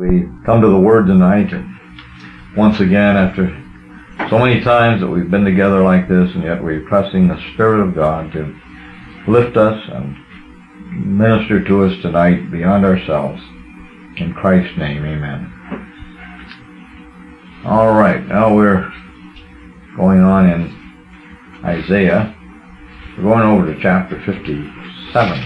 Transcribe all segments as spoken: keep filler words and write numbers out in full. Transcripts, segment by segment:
We come to the Word tonight, and once again, after so many times that we've been together like this, and yet we're trusting the Spirit of God to lift us and minister to us tonight beyond ourselves. In Christ's name, amen. All right, now we're going on in Isaiah. We're going over to chapter fifty-seven.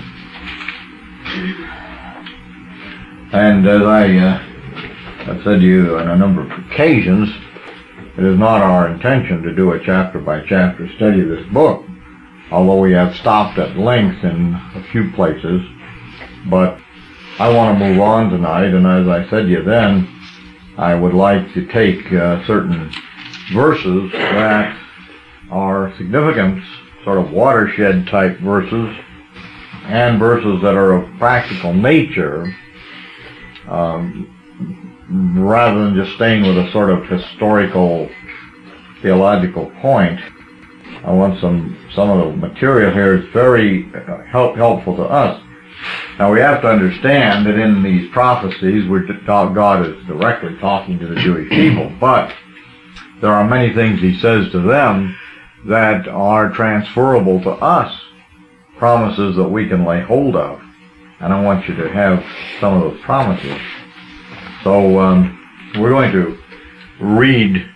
And as I uh, have said to you on a number of occasions, it is not our intention to do a chapter-by-chapter study of this book, although we have stopped at length in a few places. But I want to move on tonight, and as I said to you then, I would like to take uh, certain verses that are significant, sort of watershed-type verses, and verses that are of practical nature, um, rather than just staying with a sort of historical, theological point. I want some some of the material here is very help, helpful to us. Now we have to understand that in these prophecies, we're talk, God is directly talking to the Jewish people, but there are many things He says to them that are transferable to us, promises that we can lay hold of. And I want you to have some of those promises. So um, we're going to read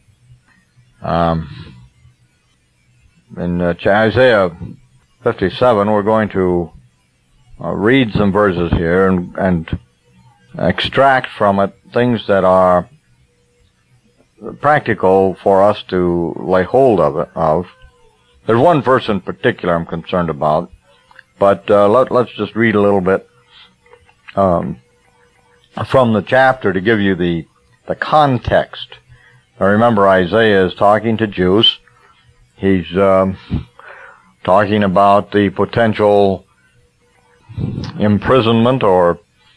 um, in uh, Isaiah fifty-seven. We're going to uh, read some verses here and, and extract from it things that are practical for us to lay hold of. It, of. There's one verse in particular I'm concerned about. But uh, let, let's just read a little bit um, from the chapter to give you the the context. Now remember, Isaiah is talking to Jews. He's um, talking about the potential imprisonment or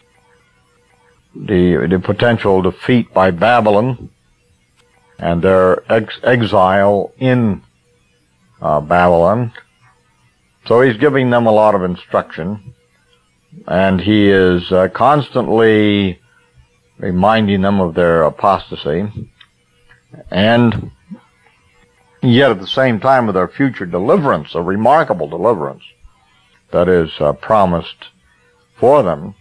the the potential defeat by Babylon and their ex- exile in uh, Babylon. So he's giving them a lot of instruction, and he is uh, constantly reminding them of their apostasy, and yet at the same time of their future deliverance, a remarkable deliverance that is uh, promised for them.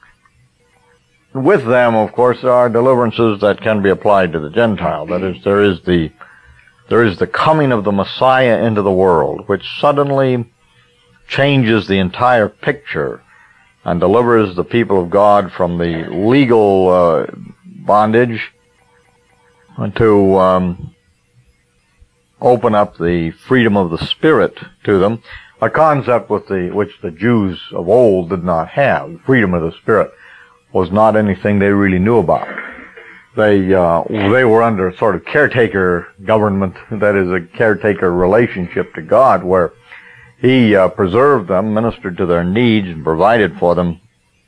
With them, of course, there are deliverances that can be applied to the Gentile. That is, there is the there is the coming of the Messiah into the world, which suddenly changes the entire picture and delivers the people of God from the legal uh, bondage to um, open up the freedom of the Spirit to them, a concept with the which the Jews of old did not have. Freedom of the Spirit was not anything they really knew about. They uh, they were under a sort of caretaker government, that is, a caretaker relationship to God, where He uh, preserved them, ministered to their needs, and provided for them.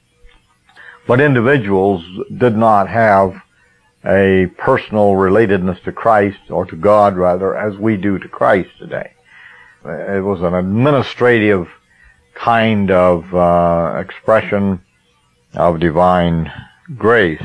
But individuals did not have a personal relatedness to Christ, or to God, rather, as we do to Christ today. It was an administrative kind of uh, expression of divine grace.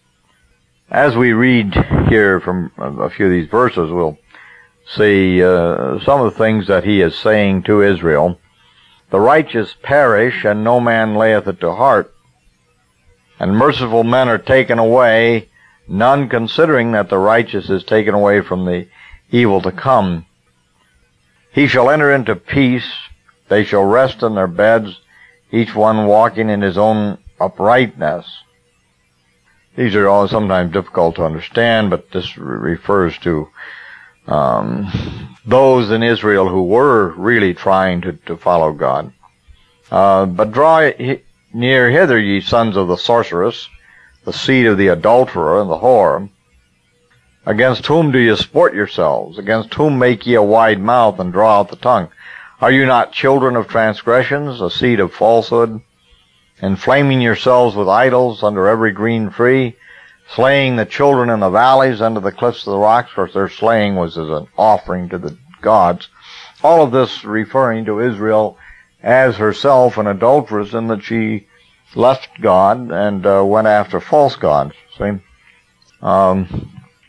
As we read here from a few of these verses, we'll see uh, some of the things that he is saying to Israel. The righteous perish, and no man layeth it to heart. And merciful men are taken away, none considering that the righteous is taken away from the evil to come. He shall enter into peace, they shall rest in their beds, each one walking in his own uprightness. These are all sometimes difficult to understand, but this refers to Um, those in Israel who were really trying to, to follow God. Uh, but draw near hither, ye sons of the sorceress, the seed of the adulterer and the whore. Against whom do ye sport yourselves? Against whom make ye a wide mouth and draw out the tongue? Are you not children of transgressions, a seed of falsehood, inflaming yourselves with idols under every green tree, slaying the children in the valleys under the cliffs of the rocks? Of course, their slaying was as an offering to the gods. All of this referring to Israel as herself an adulteress, in that she left God and uh, went after false gods. See? Um,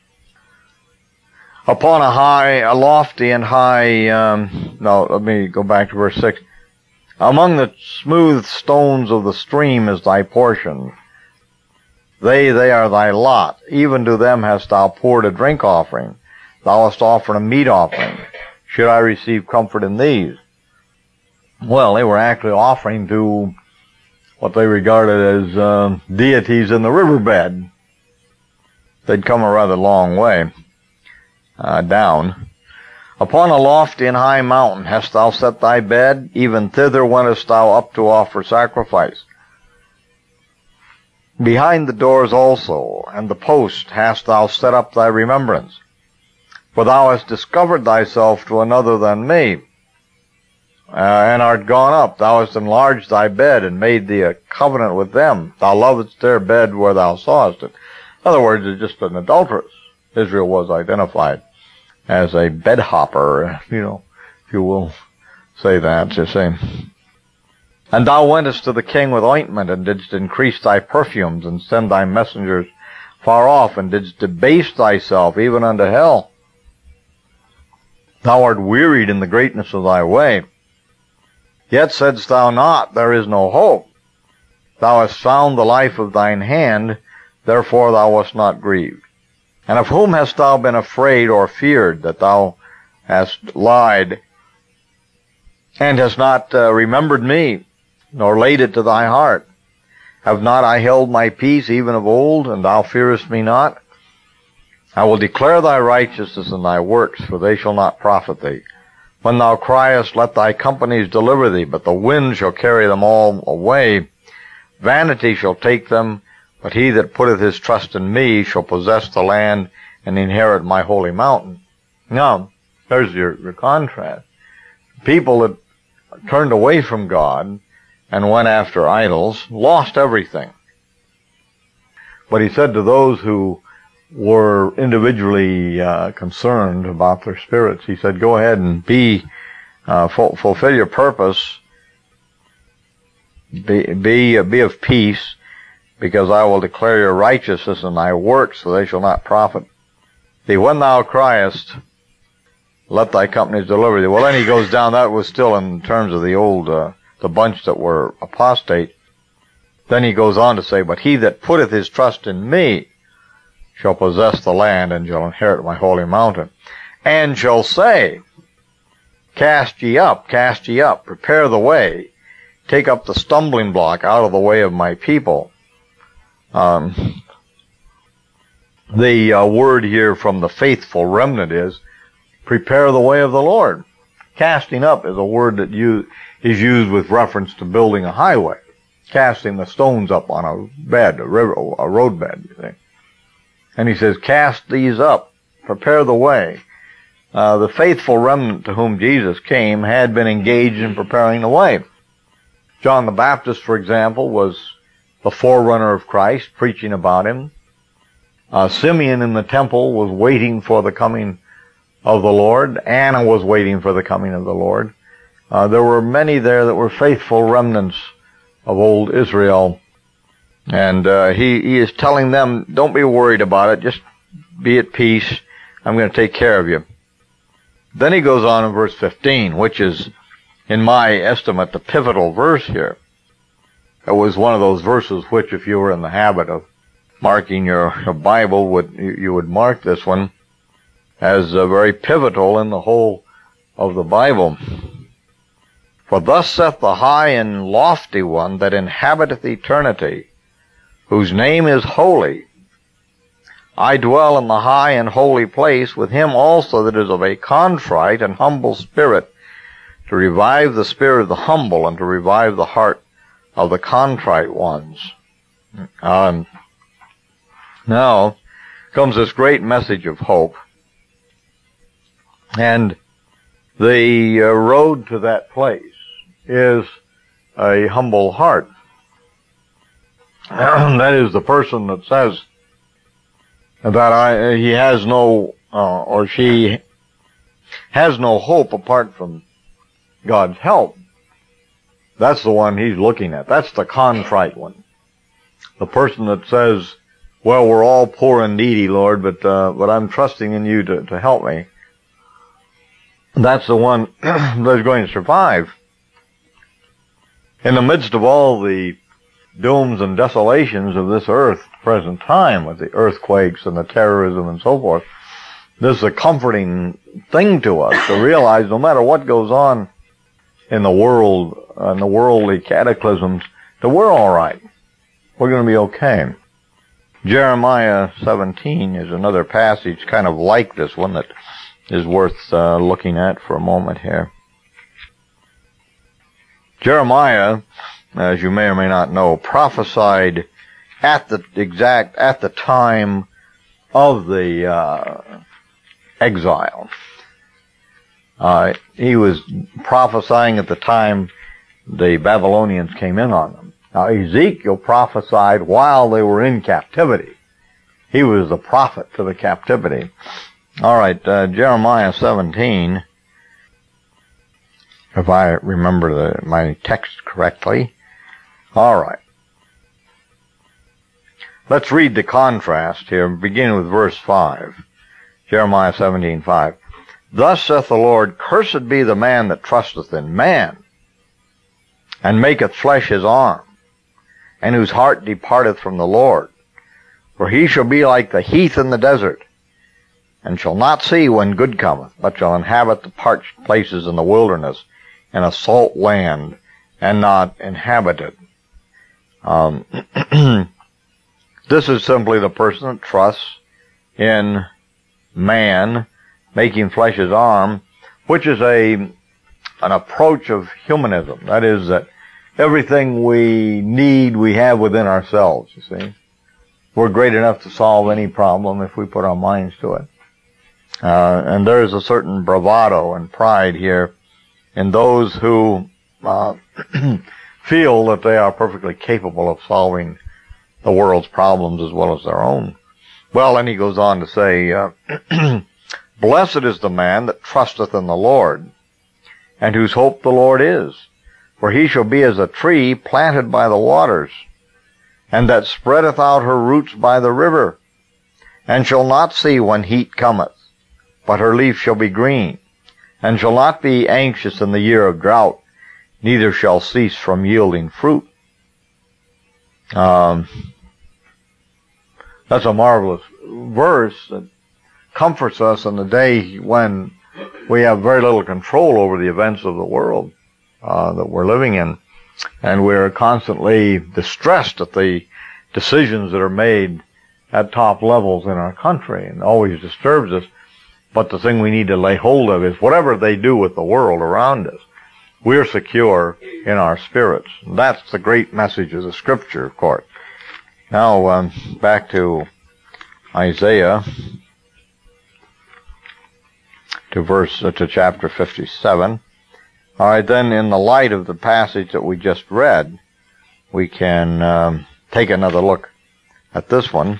upon a high, a lofty and high, um, no, let me go back to verse six. Among the smooth stones of the stream is thy portion. They, they are thy lot. Even to them hast thou poured a drink offering. Thou hast offered a meat offering. Should I receive comfort in these? Well, they were actually offering to what they regarded as uh, deities in the riverbed. They'd come a rather long way uh, down. Upon a lofty and high mountain hast thou set thy bed, even thither wentest thou up to offer sacrifice. Behind the doors also, and the post, hast thou set up thy remembrance. For thou hast discovered thyself to another than me, uh, and art gone up. Thou hast enlarged thy bed, and made thee a covenant with them. Thou lovedst their bed where thou sawest it. In other words, it's just an adulteress. Israel was identified as a bed hopper, you know, if you will say that, you say. And thou wentest to the king with ointment, and didst increase thy perfumes, and send thy messengers far off, and didst debase thyself even unto hell. Thou art wearied in the greatness of thy way. Yet saidst thou not, there is no hope. Thou hast found the life of thine hand, therefore thou wast not grieved. And of whom hast thou been afraid or feared, that thou hast lied, and hast not uh, remembered me, nor laid it to thy heart? Have not I held my peace even of old, and thou fearest me not? I will declare thy righteousness and thy works, for they shall not profit thee. When thou criest, let thy companies deliver thee, but the wind shall carry them all away. Vanity shall take them, but he that putteth his trust in me shall possess the land and inherit my holy mountain. Now, there's your, your contrast. People that turned away from God and went after idols lost everything. But he said to those who were individually uh, concerned about their spirits, he said, go ahead and be, uh, ful- fulfill your purpose, be, be, uh, be of peace, because I will declare your righteousness and thy works, so they shall not profit thee. When thou criest, let thy companies deliver thee. Well, then he goes down, that was still in terms of the old, uh, the bunch that were apostate. Then he goes on to say, but he that putteth his trust in me shall possess the land and shall inherit my holy mountain, and shall say, cast ye up, cast ye up, prepare the way, take up the stumbling block out of the way of my people. Um, the uh, word here from the faithful remnant is, prepare the way of the Lord. Casting up is a word that you, is used with reference to building a highway, casting the stones up on a bed, a river, a road bed, you think. And he says, cast these up, prepare the way. Uh, the faithful remnant to whom Jesus came had been engaged in preparing the way. John the Baptist, for example, was the forerunner of Christ, preaching about him. Uh, Simeon in the temple was waiting for the coming of the Lord. Anna was waiting for the coming of the Lord. Uh, there were many there that were faithful remnants of old Israel. And uh, he, he is telling them, don't be worried about it, just be at peace, I'm going to take care of you. Then he goes on in verse fifteen, which is, in my estimate, the pivotal verse here. It was one of those verses which, if you were in the habit of marking your, your Bible, would you, you would mark this one as uh, very pivotal in the whole of the Bible. For thus saith the high and lofty one that inhabiteth eternity, whose name is holy. I dwell in the high and holy place with him also that is of a contrite and humble spirit, to revive the spirit of the humble and to revive the heart of the contrite ones. Um, now comes this great message of hope. And the uh, road to that place is a humble heart. That is the person that says that I, he has no, uh, or she has no hope apart from God's help. That's the one he's looking at. That's the contrite one. The person that says, well, we're all poor and needy, Lord, but uh, but I'm trusting in you to, to help me. That's the one that's going to survive. In the midst of all the dooms and desolations of this earth, present time, with the earthquakes and the terrorism and so forth, this is a comforting thing to us to realize no matter what goes on in the world, and the worldly cataclysms, that we're all right. We're going to be okay. Jeremiah seventeen is another passage kind of like this one that is worth uh, looking at for a moment here. Jeremiah, as you may or may not know, prophesied at the exact, at the time of the uh, exile. Uh, he was prophesying at the time the Babylonians came in on them. Now, Ezekiel prophesied while they were in captivity. He was the prophet to the captivity. All right, uh, Jeremiah seventeen, if I remember the, my text correctly. All right. Let's read the contrast here, beginning with verse five. Jeremiah seventeen five. Thus saith the Lord, cursed be the man that trusteth in man, and maketh flesh his arm, and whose heart departeth from the Lord. For he shall be like the heath in the desert, and shall not see when good cometh, but shall inhabit the parched places in the wilderness, in a salt land, and not inhabited. Um, this is simply the person that trusts in man, making flesh his arm, which is a an approach of humanism. That is, that everything we need we have within ourselves, you see. We're great enough to solve any problem if we put our minds to it. Uh, and there is a certain bravado and pride here in those who uh, feel that they are perfectly capable of solving the world's problems as well as their own. Well, then he goes on to say, uh, blessed is the man that trusteth in the Lord, and whose hope the Lord is. For he shall be as a tree planted by the waters, and that spreadeth out her roots by the river, and shall not see when heat cometh, but her leaf shall be green, and shall not be anxious in the year of drought, neither shall cease from yielding fruit. Um, that's a marvelous verse that comforts us in the day when we have very little control over the events of the world uh, that we're living in. And we're constantly distressed at the decisions that are made at top levels in our country, and always disturbs us. But the thing we need to lay hold of is whatever they do with the world around us, we're secure in our spirits. That's the great message of the Scripture, of course. Now, um, back to Isaiah, to verse, uh, to chapter fifty-seven. All right, then, in the light of the passage that we just read, we can um, take another look at this one.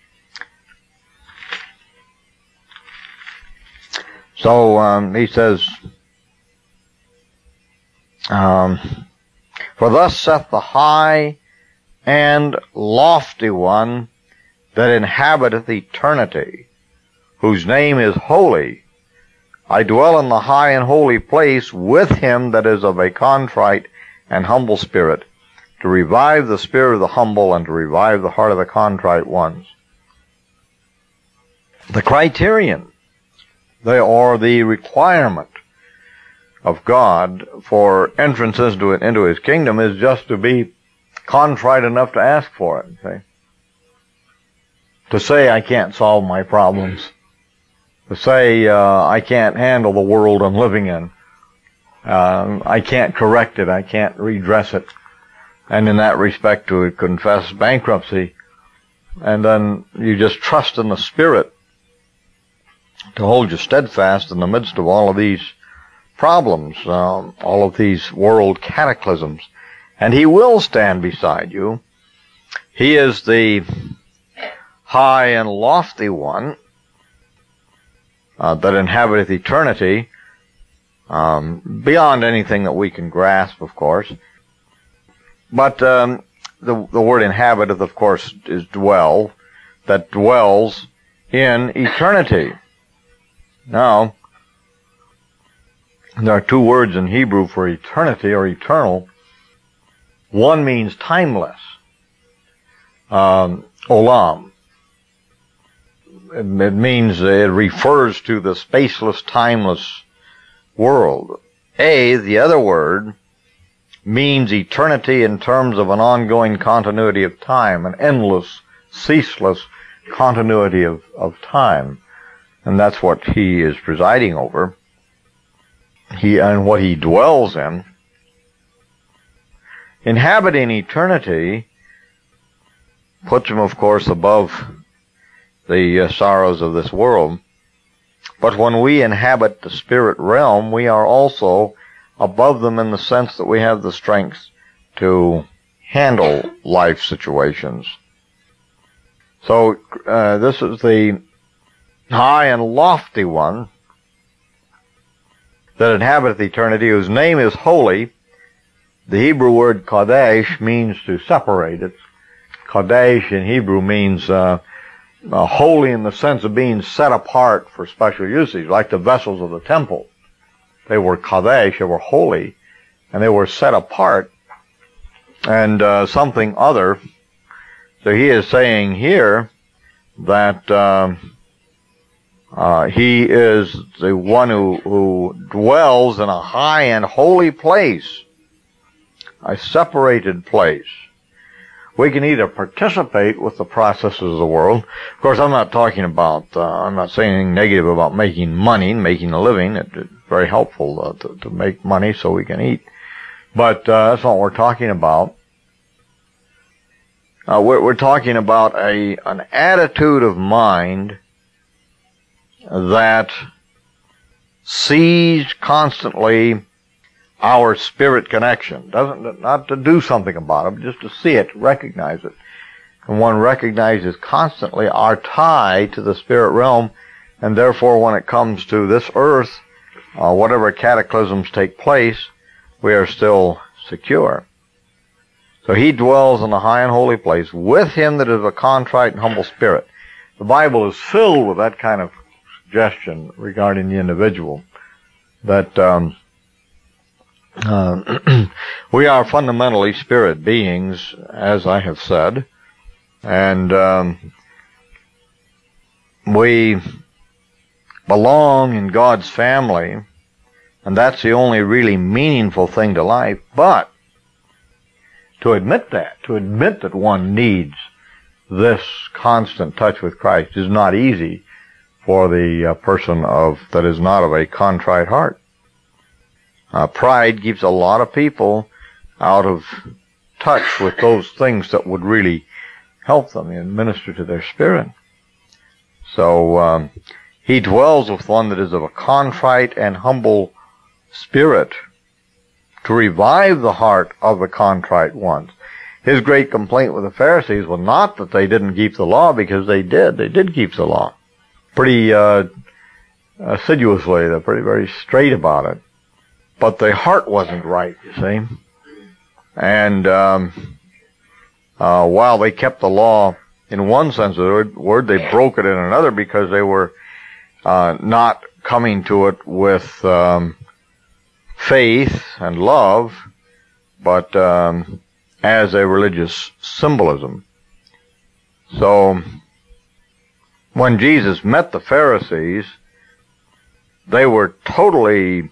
So um, he says, um, for thus saith the high and lofty one that inhabiteth eternity, whose name is holy. I dwell in the high and holy place with him that is of a contrite and humble spirit, to revive the spirit of the humble and to revive the heart of the contrite ones. The criterion, they are the requirement of God for entrance into it, into his kingdom, is just to be contrite enough to ask for it. See? To say, I can't solve my problems. To say, uh, I can't handle the world I'm living in. Uh, I can't correct it. I can't redress it. And in that respect, to confess bankruptcy. And then you just trust in the Spirit to hold you steadfast in the midst of all of these problems, um, all of these world cataclysms. And he will stand beside you. He is the high and lofty one uh, that inhabiteth eternity, um, beyond anything that we can grasp, of course. But um, the, the word inhabiteth, of course, is dwell, that dwells in eternity. Now, there are two words in Hebrew for eternity or eternal. One means timeless, um, olam. It, it means, it refers to the spaceless, timeless world. A, the other word, means eternity in terms of an ongoing continuity of time, an endless, ceaseless continuity of, of time. And that's what he is presiding over. He, and what he dwells in. Inhabiting eternity puts him, of course, above the uh, sorrows of this world. But when we inhabit the spirit realm, we are also above them in the sense that we have the strength to handle life situations. So uh, this is the high and lofty one that inhabiteth eternity, whose name is holy. The Hebrew word Kodesh means to separate. It's Kodesh in Hebrew means uh, uh, holy in the sense of being set apart for special usage, like the vessels of the temple. They were Kodesh, they were holy, and they were set apart, and uh, something other. So he is saying here that uh, uh, he is the one who, who dwells in a high and holy place, a separated place. We can either participate with the processes of the world. Of course, I'm not talking about, uh, I'm not saying anything negative about making money, making a living. It, it's very helpful uh, to, to make money so we can eat. But uh, that's not what we're talking about. Uh, we're, we're talking about a an attitude of mind that sees constantly our spirit connection. Doesn't, not to do something about it, but just to see it, recognize it. And one recognizes constantly our tie to the spirit realm, and therefore when it comes to this earth, uh, whatever cataclysms take place, we are still secure. So he dwells in a high and holy place with him that is of a contrite and humble spirit. The Bible is filled with that kind of suggestion regarding the individual, that um, uh, we are fundamentally spirit beings, as I have said, and um, we belong in God's family, and that's the only really meaningful thing to life. But to admit that, to admit that one needs this constant touch with Christ is not easy for the uh, person of that is not of a contrite heart. Uh, pride keeps a lot of people out of touch with those things that would really help them and minister to their spirit. So um, he dwells with one that is of a contrite and humble spirit, to revive the heart of the contrite ones. His great complaint with the Pharisees was not that they didn't keep the law, because they did. They did keep the law pretty uh, assiduously. They're pretty very straight about it. But their heart wasn't right, you see. And um, uh, while they kept the law in one sense of the word, they broke it in another, because they were uh, not coming to it with um, faith and love, but um, as a religious symbolism. So when Jesus met the Pharisees, they were totally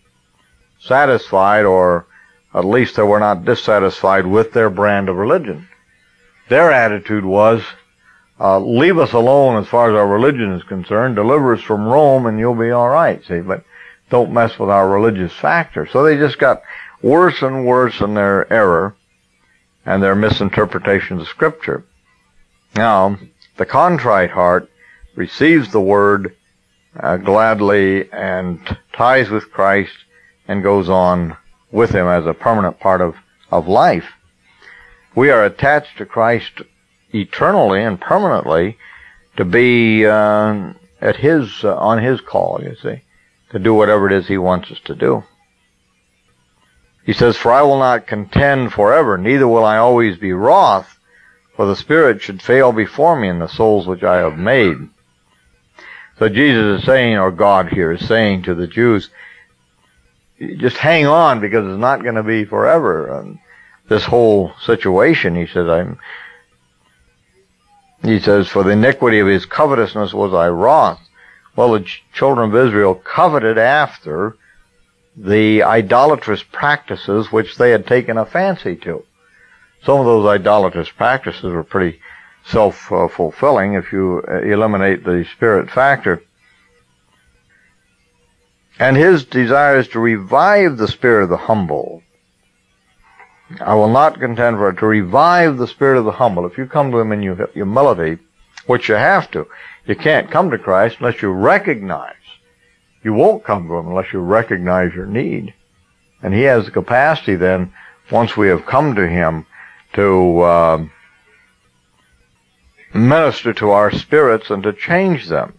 satisfied, or at least they were not dissatisfied with their brand of religion. Their attitude was, uh, leave us alone as far as our religion is concerned, deliver us from Rome and you'll be all right, see, but don't mess with our religious factor. So they just got worse and worse in their error and their misinterpretations of Scripture. Now, the contrite heart receives the Word uh, gladly and ties with Christ and goes on with Him as a permanent part of, of life. We are attached to Christ eternally and permanently to be uh, at His uh, on His call, you see, to do whatever it is He wants us to do. He says, for I will not contend forever, neither will I always be wroth, for the Spirit should fail before me in the souls which I have made. So Jesus is saying, or God here is saying to the Jews, just hang on, because it's not going to be forever. And this whole situation, he says, I'm, he says, for the iniquity of his covetousness was I wroth. Well, the ch- children of Israel coveted after the idolatrous practices which they had taken a fancy to. Some of those idolatrous practices were pretty self-fulfilling if you eliminate the spirit factor. And his desire is to revive the spirit of the humble. I will not contend for it, to revive the spirit of the humble. If you come to him in humility, which you have to, you can't come to Christ unless you recognize. You won't come to him unless you recognize your need. And he has the capacity then, once we have come to him, to uh, minister to our spirits and to change them.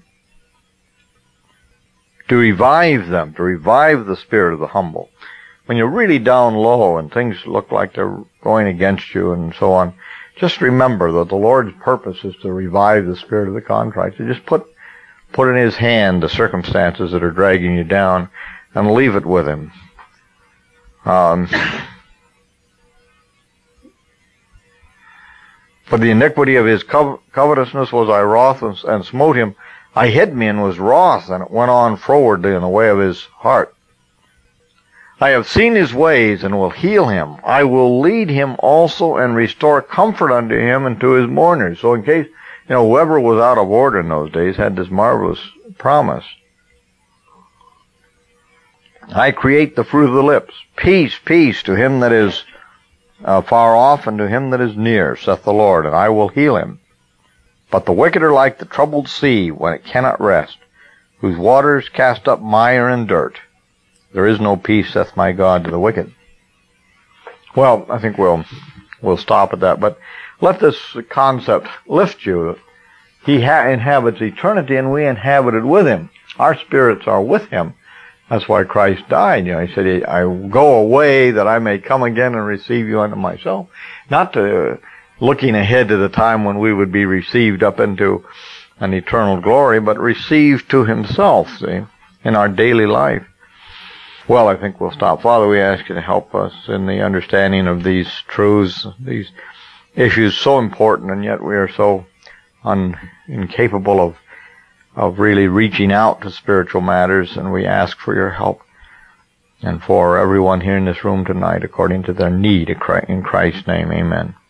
To revive them, to revive the spirit of the humble. When you're really down low and things look like they're going against you and so on, just remember that the Lord's purpose is to revive the spirit of the contrite. So just put put in his hand the circumstances that are dragging you down and leave it with him. Um, for the iniquity of his cov- covetousness was I wroth and, and smote him. I hid me and was wroth, and it went on frowardly in the way of his heart. I have seen his ways and will heal him. I will lead him also and restore comfort unto him and to his mourners. So in case, you know, whoever was out of order in those days had this marvelous promise. I create the fruit of the lips. Peace, peace to him that is uh, far off and to him that is near, saith the Lord, and I will heal him. But the wicked are like the troubled sea when it cannot rest, whose waters cast up mire and dirt. There is no peace, saith my God, to the wicked. Well, I think we'll we'll stop at that. But let this concept lift you. He ha- inhabits eternity, and we inhabit it with him. Our spirits are with him. That's why Christ died. You know, he said, I go away that I may come again and receive you unto myself. Not to looking ahead to the time when we would be received up into an eternal glory, but received to himself, see, in our daily life. Well, I think we'll stop. Father, we ask you to help us in the understanding of these truths, these issues so important, and yet we are so un- incapable of of really reaching out to spiritual matters, and we ask for your help and for everyone here in this room tonight according to their need. In Christ's name, amen.